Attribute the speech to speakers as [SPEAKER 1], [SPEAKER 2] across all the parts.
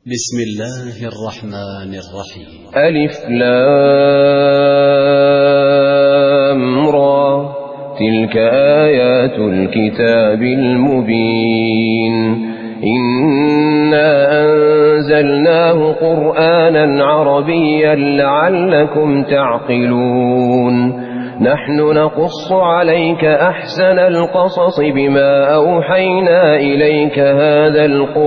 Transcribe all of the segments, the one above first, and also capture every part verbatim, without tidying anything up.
[SPEAKER 1] بسم الله الرحمن الرحيم.
[SPEAKER 2] ألف لام را تلك آيات الكتاب المبين إنا أنزلناه قرآنا عربيا لعلكم تعقلون نحن نقص عليك أحسن القصص بما أوحينا إليك هذا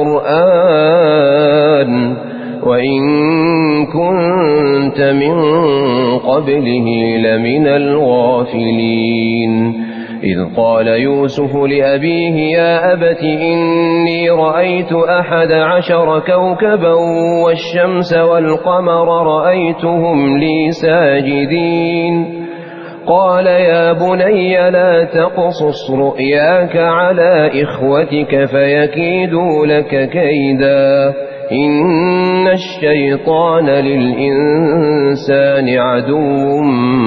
[SPEAKER 2] القرآن وإن كنت من قبله لمن الغافلين إذ قال يوسف لأبيه يا أبت إني رأيت أحد عشر كوكبا والشمس والقمر رأيتهم لي ساجدين قال يا بني لا تقصص رؤياك على إخوتك فيكيدوا لك كيدا إن الشيطان للإنسان عدو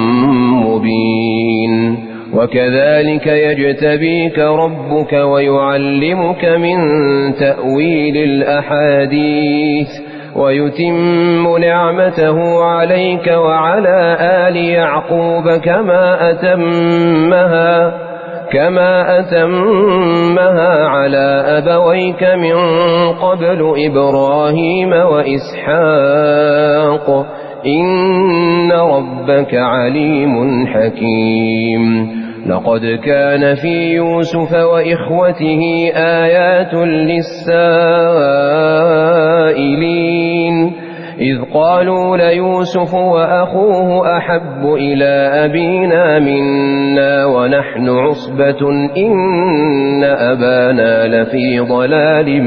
[SPEAKER 2] مبين وكذلك يجتبيك ربك ويعلمك من تأويل الأحاديث ويتم نعمته عليك وعلى آل يعقوب كما أتمها كما أتمها على أبويك من قبل إبراهيم وإسحاق إن ربك عليم حكيم لقد كان في يوسف وإخوته آيات للسائلين إذ قالوا ليوسف وأخوه أحب إلى أبينا منا ونحن عصبة إن أبانا لفي ضلال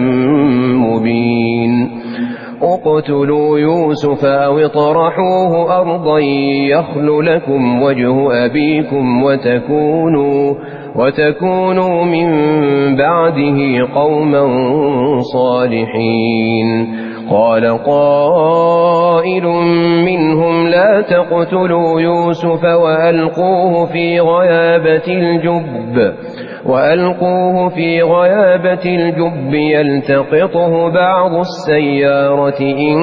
[SPEAKER 2] مبين اقتلوا يوسف أو اطرحوه أرضا يخل لكم وجه أبيكم وتكونوا, وتكونوا من بعده قوما صالحين قال قائل منهم لا تقتلوا يوسف وألقوه في غيابة الجب وألقوه في غيابة الجب يلتقطه بعض السيارة إن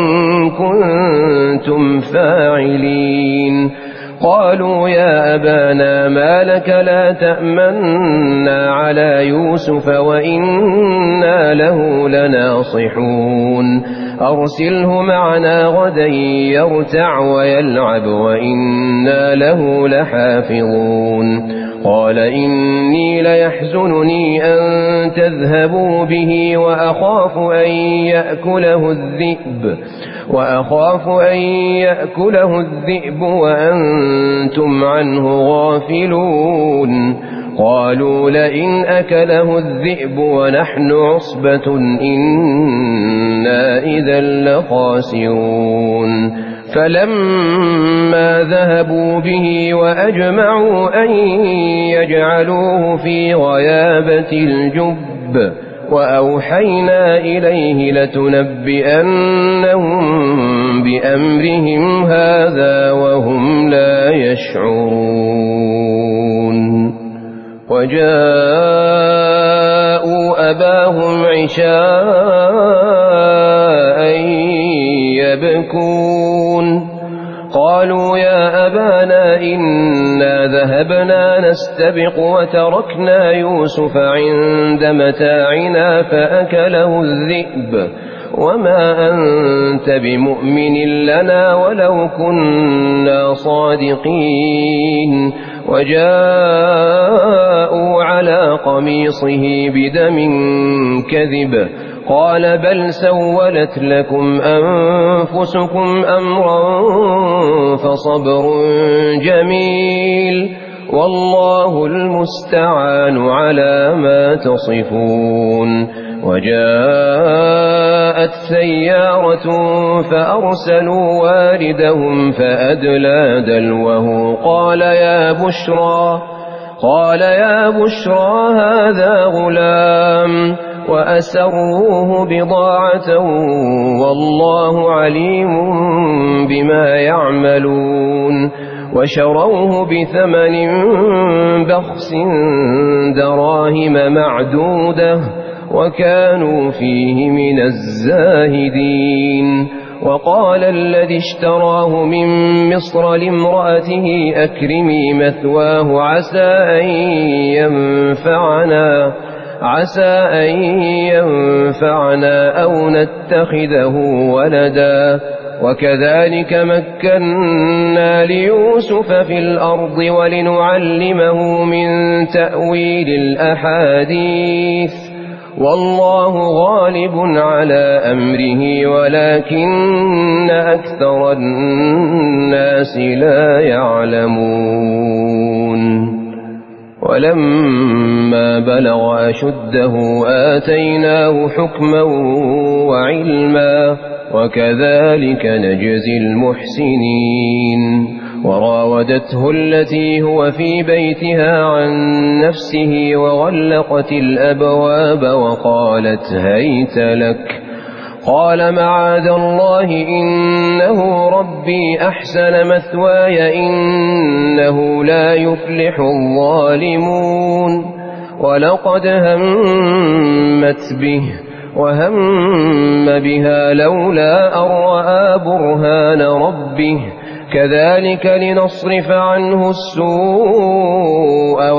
[SPEAKER 2] كنتم فاعلين قالوا يا أبانا ما لك لا تأمنا على يوسف وإنا له لناصحون أرسله معنا غدا يرتع ويلعب وإنا له لحافظون قال إني ليحزنني أن تذهبوا به وأخاف أن يأكله الذئب وأخاف أن يأكله الذئب وأنتم عنه غافلون قالوا لئن أكله الذئب ونحن عصبة إنا إذا لخاسرون فلما ذهبوا به وأجمعوا أن يجعلوه في غيابة الجب وأوحينا إليه لتنبئنهم بأمرهم هذا وهم لا يشعرون وجاءوا أباهم عشاء يبكون قالوا يا أبانا إنا ذهبنا نستبق وتركنا يوسف عند متاعنا فأكله الذئب وما أنت بمؤمن لنا ولو كنا صادقين وجاءوا على قميصه بدم كذب قال بل سولت لكم أنفسكم أمرا فصبر جميل والله المستعان على ما تصفون وجاءت سيارة فأرسلوا واردهم فأدلى دلوه قال يا بشرى قال يا بشرى هذا غلام وأسروه بضاعة والله عليم بما يعملون وشروه بثمن بخس دراهم معدودة وكانوا فيه من الزاهدين. وقال الذي اشتراه من مصر لامرأته أكرمي مثواه عسى أن ينفعنا عسى أن ينفعنا أو نتخذه ولدا وكذلك مكنا ليوسف في الأرض ولنعلمه من تأويل الأحاديث والله غالب على أمره ولكن أكثر الناس لا يعلمون. ولما بلغ أشده آتيناه حكما وعلما وكذلك نجزي المحسنين. وراودته التي هو في بيتها عن نفسه وغلقت الأبواب وقالت هيت لك قال معاذ الله إنه ربي أحسن مثواي إنه لا يفلح الظالمون. ولقد همت به وهم بها لولا أن رأى برهان ربه كذلك لنصرف عنه السوء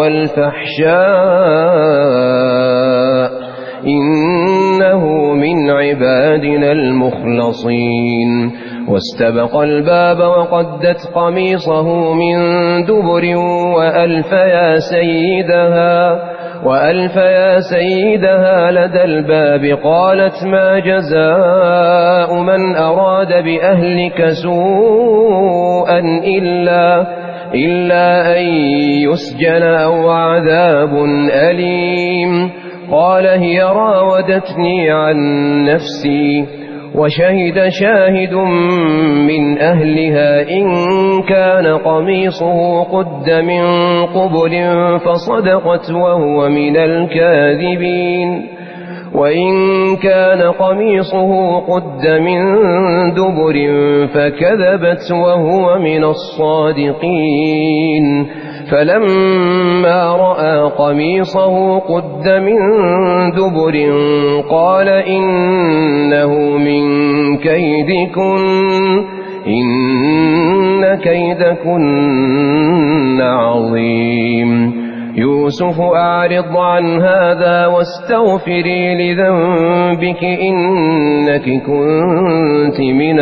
[SPEAKER 2] والفحشاء إنه من عبادنا المخلصين. واستبق الباب وقدت قميصه من دبر وألف يا سيدها وألف يا سيدها لدى الباب قالت ما جزاء من أراد بأهلك سوءا إلا, إلا أن يسجن أو عذاب أليم. قال هي راودتني عن نفسي وشهد شاهد من أهلها إن كان قميصه قد من قبل فصدقت وهو من الكاذبين وإن كان قميصه قد من دبر فكذبت وهو من الصادقين. فلما رأى قميصه قد من دبر قال إنه من كيدكن إن كيدكن عظيم. يوسف أعرض عن هذا واستغفري لذنبك إنك كنت من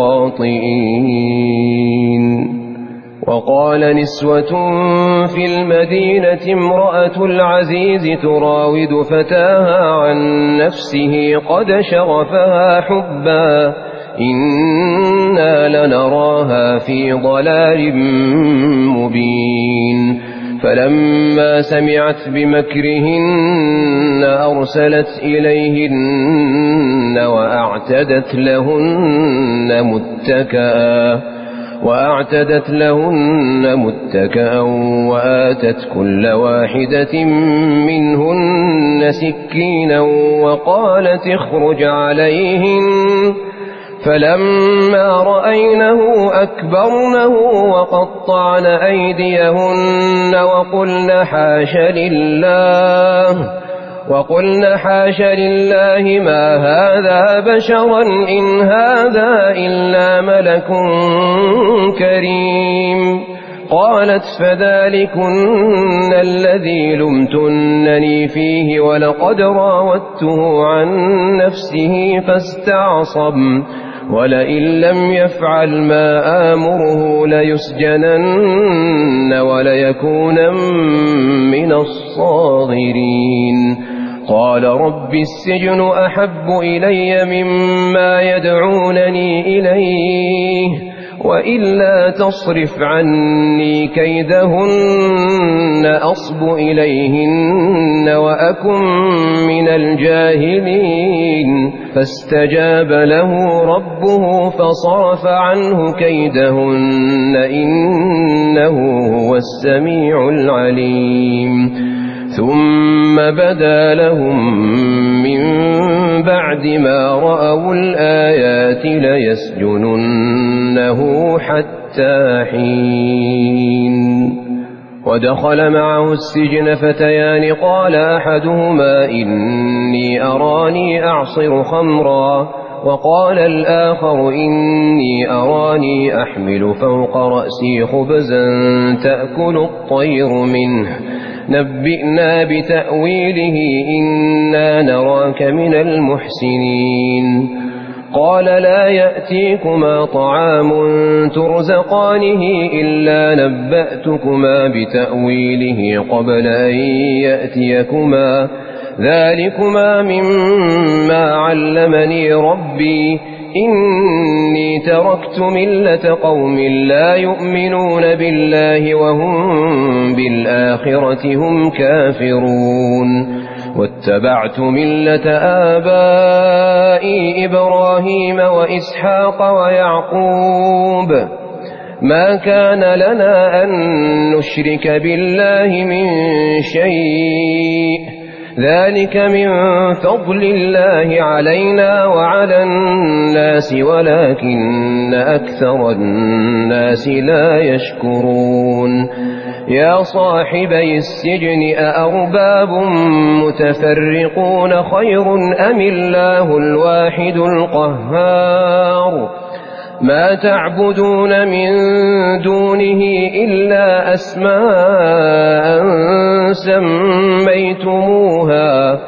[SPEAKER 2] الخاطئين. وقال نسوة في المدينة امرأة العزيز تراود فتاها عن نفسه قد شغفها حبا إنا لنراها في ضلال مبين. فلما سمعت بمكرهن أرسلت إليهن وأعتدت لهن متكئا وأعتدت لهن متكئا وآتت كل واحدة منهن سكينا وقالت اخرج عليهن. فلما رأينه أكبرنه وقطعن أيديهن وقلن حاش لله وقلن حاش لله ما هذا بشرا إن هذا إلا ملك كريم. قالت فذلكن الذي لمتنني فيه ولقد راودته عن نفسه فاستعصم ولئن لم يفعل ما آمره ليسجنن وليكونن من الصاغرين. قال رب السجن أحب إلي مما يدعونني إليه وإلا تصرف عني كيدهن أصب إليهن وأكن من الجاهلين. فاستجاب له ربه فصرف عنه كيدهن إنه هو السميع العليم. ثم بدا لهم من بعد ما رأوا الآيات ليسجننه حتى حين. ودخل معه السجن فتيان قال أحدهما إني أراني أعصر خمرا وقال الآخر إني أراني أحمل فوق رأسي خبزا تأكل الطير منه نبئنا بتأويله إنا نراك من المحسنين قال لا يأتيكما طعام ترزقانه إلا نبأتكما بتأويله قبل أن يأتيكما ذلكما مما علمني ربي إني تركت ملة قوم لا يؤمنون بالله وهم بالآخرة هم كافرون واتبعت ملة آبائي إبراهيم وإسحاق ويعقوب ما كان لنا أن نشرك بالله من شيء ذلك من فضل الله علينا وعلى الناس ولكن أكثر الناس لا يشكرون يا صاحبي السجن أأرباب متفرقون خير أم الله الواحد القهار ما تعبدون من دونه إلا أسماء سميتموها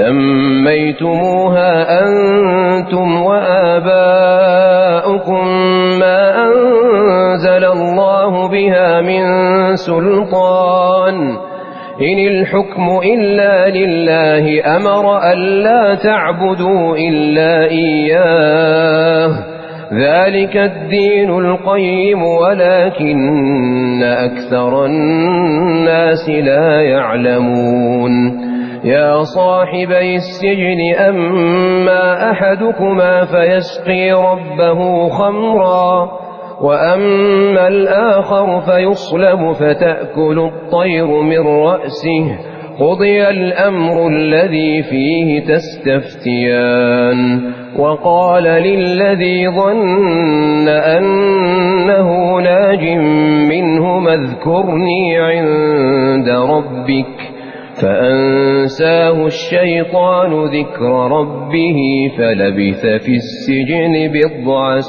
[SPEAKER 2] سميتموها أنتم وآباؤكم ما أنزل الله بها من سلطان إن الحكم إلا لله أمر ألا تعبدوا إلا إياه ذلك الدين القيم ولكن أكثر الناس لا يعلمون يا صاحبي السجن أما أحدكما فيسقي ربه خمرا وأما الآخر فيصلب فتأكل الطير من رأسه قضي الأمر الذي فيه تستفتيان وقال للذي ظن أنه ناج منهما اذكرني عند ربك فأنساه الشيطان ذكر ربه فلبث في السجن بضع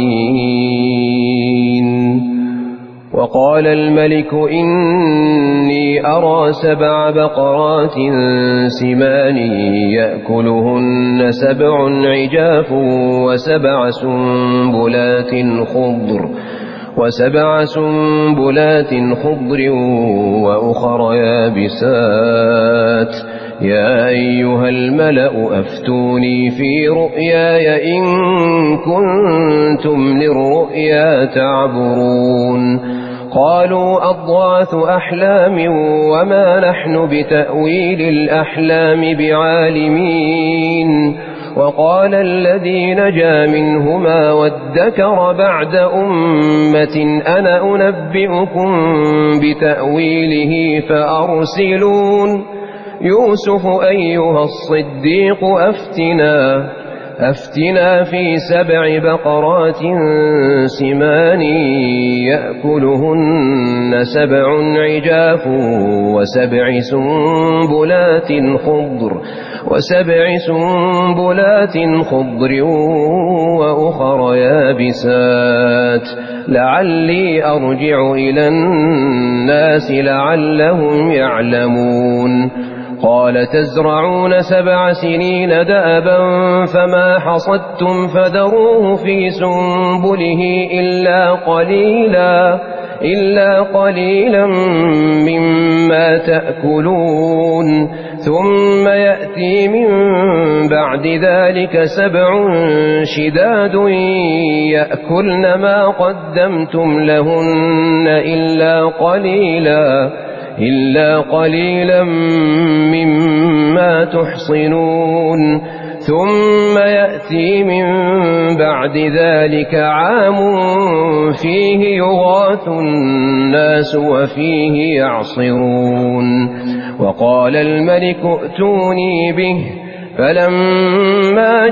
[SPEAKER 2] سنين وقال الملك إني أرى سبع بقرات سمان يأكلهن سبع عجاف وسبع سنبلات خضر وسبع سنبلات خضر وأخر يابسات يا أيها الملأ أفتوني في رؤياي إن كنتم للرؤيا تعبرون قالوا أضغاث أحلام وما نحن بتأويل الأحلام بعالمين وقال الذي نجا منهما وادكر بعد أمة أنا أنبئكم بتأويله فأرسلون يوسف أيها الصديق أفتنا أفتنا في سبع بقرات سمان يأكلهن سبع عجاف وسبع سنبلات خضر وسبع سنبلات خضر وأخر يابسات لعلي أرجع إلى الناس لعلهم يعلمون قال تزرعون سبع سنين دأبا فما حصدتم فذروه في سنبله إلا قليلا إلا قليلا مما تأكلون ثم يأتي من بعد ذلك سبع شداد يأكلن ما قدمتم لهن إلا قليلا إلا قليلا مما تحصنون ثم يأتي من بعد ذلك عام فيه يغاث الناس وفيه يعصرون وقال الملك ائتوني به فلما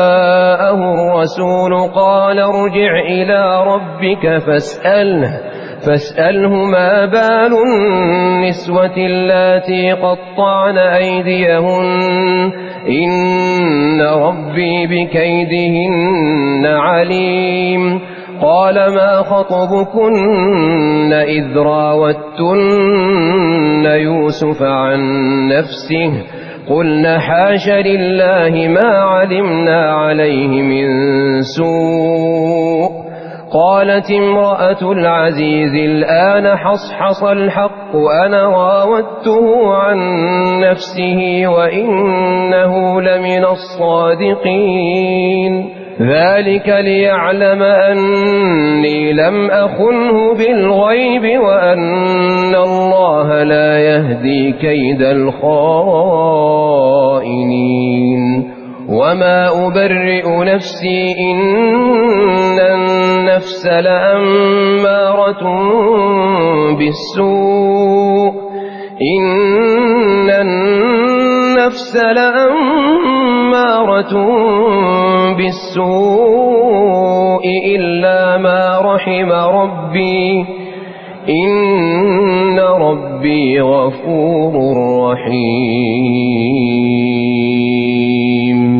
[SPEAKER 2] جاءه الرسول قال ارجع إلى ربك فاسأله فاسأله ما بال النسوة اللاتي قطعن أيديهن إن ربي بكيدهن عليم. قال ما خطبكن إذ راوتن يوسف عن نفسه قلن حاش لله ما علمنا عليه من سوء. قالت امرأة العزيز الآن حصحص الحق أنا راودته عن نفسه وإنه لمن الصادقين. ذلك ليعلم أني لم أخنه بالغيب وأن الله لا يهدي كيد الخائنين. وما أبرئ نفسي إن النفس لأمارة بالسوء إن النفس لأمارة بالسوء إلا ما رحم ربي إن ربي غفور رحيم.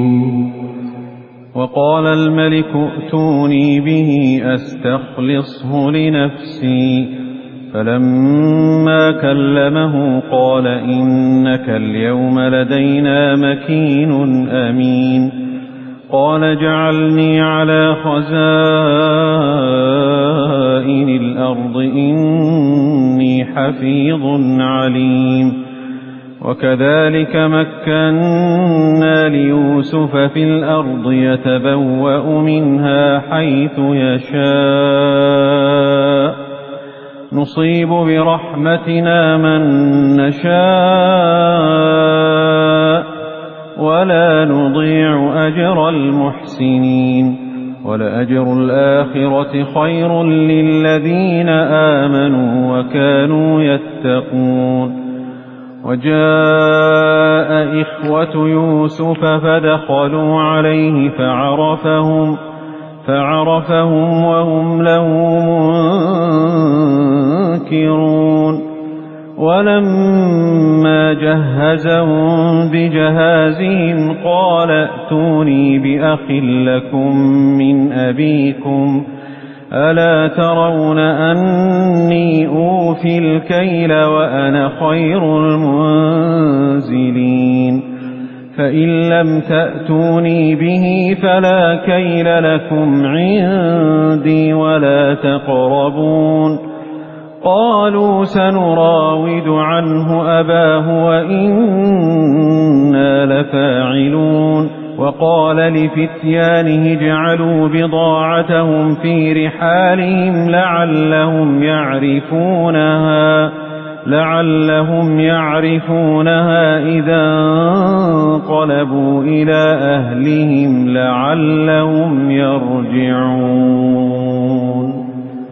[SPEAKER 3] وقال الملك ائتوني به أستخلصه لنفسي فلما كلمه قال إنك اليوم لدينا مكين أمين. قال اجعلني على خزائن الأرض إني حفيظ عليم. وكذلك مكنا ليوسف في الأرض يتبوأ منها حيث يشاء نصيب برحمتنا من نشاء ولا نضيع أجر المحسنين. ولأجر الآخرة خير للذين آمنوا وكانوا يتقون. وجاء إخوة يوسف فدخلوا عليه فعرفهم فعرفهم وهم له منكرون. ولما جهزهم بجهازهم قال ائتوني بأخ لكم من أبيكم ألا ترون أني أوفي الكيل وأنا خير المنزلين. فإن لم تأتوني به فلا كيل لكم عندي ولا تقربون. قالوا سنراود عنه أباه وإنا لفاعلون. وقال لفتيانه اجعلوا بضاعتهم في رحالهم لعلهم يعرفونها لعلهم يعرفونها إذا انقلبوا إلى أهلهم لعلهم يرجعون.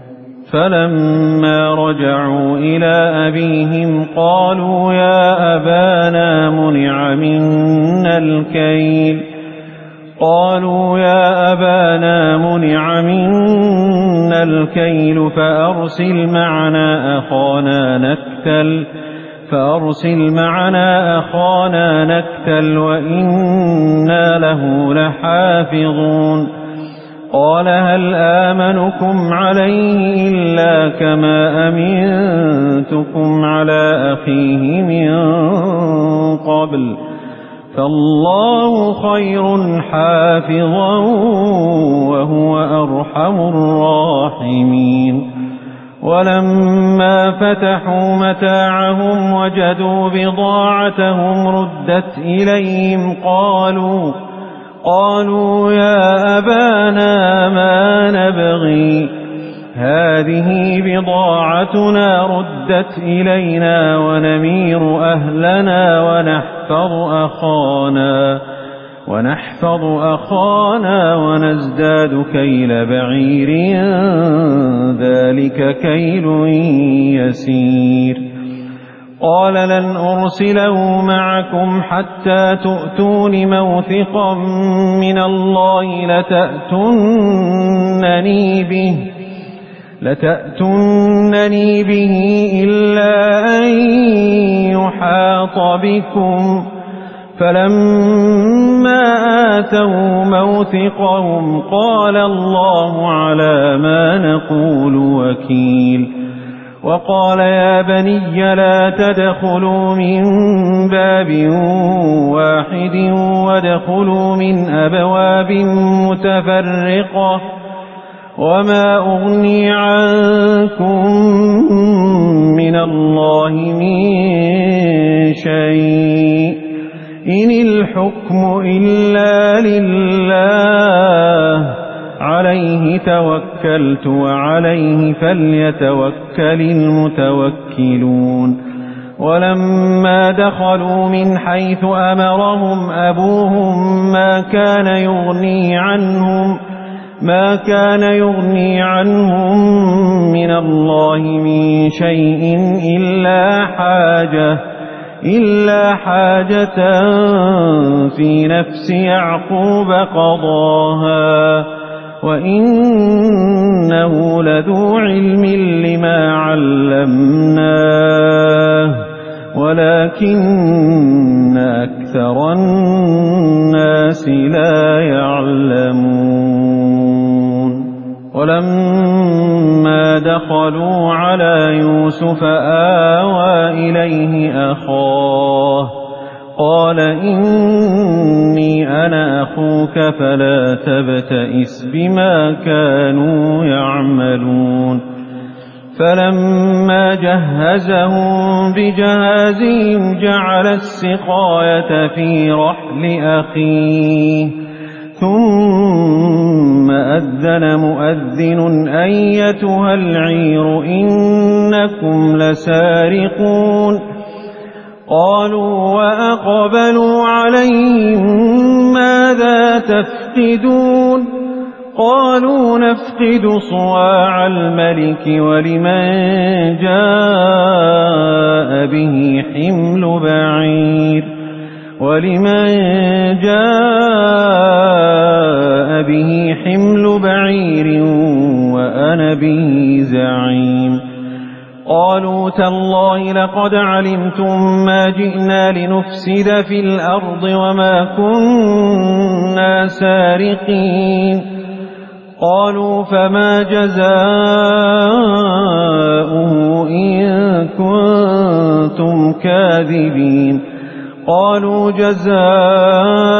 [SPEAKER 3] فلما رجعوا إلى أبيهم قالوا يا أبانا منع منا الكيل قالوا يا أبانا منع منا الكيل فأرسل معنا أخانا نكتل فأرسل معنا أخانا نكتل وإنا له لحافظون. قال هل آمنكم عليه إلا كما أمنتكم على أخيه من قبل فالله خير حافظا وهو أرحم الراحمين. ولما فتحوا متاعهم وجدوا بضاعتهم ردت إليهم قالوا قالوا يا أبانا ما نبغي هذه بضاعتنا ردت إلينا ونمير أهلنا ونحفظ أخانا ونحفظ أخانا ونزداد كيل بعير ذلك كيل يسير. قال لن أرسله معكم حتى تؤتون موثقا من الله لتأتونني به لتأتونني به إلا أن يحاط بكم. فلما آتوا موثقهم قال الله على ما نقول وكيل. وقال يا بني لا تدخلوا من باب واحد وادخلوا من أبواب متفرقة وما أغني عنكم من الله من شيء إن الحكم إلا لله عليه توكلت وعليه فليتوكل المتوكلون. ولما دخلوا من حيث أمرهم أبوهم ما كان يغني عنهم ما كان يغني عنهم من الله من شيء إلا حاجة إلا حاجة في نفس يعقوب قضاها وإنه لذو علم لما علمناه ولكن أكثر الناس لا يعلمون. ولما دخلوا على يوسف آوى إليه أخاه قال إني أنا أخوك فلا تبتئس بما كانوا يعملون. فلما جهزهم بجهازهم جعل السقاية في رحل أخيه ثم أذن مؤذن أيتها العير إنكم لسارقون. قالوا وأقبلوا عليهم ماذا تفقدون قالوا نفقد صواع الملك ولمن جاء به حمل بعير ولمن جاء به حمل بعير وأنا به زعيم. قالوا تالله لقد علمتم ما جئنا لنفسد في الأرض وما كنا سارقين. قالوا فما جزاؤه إن كنتم كاذبين. قالوا جزاؤه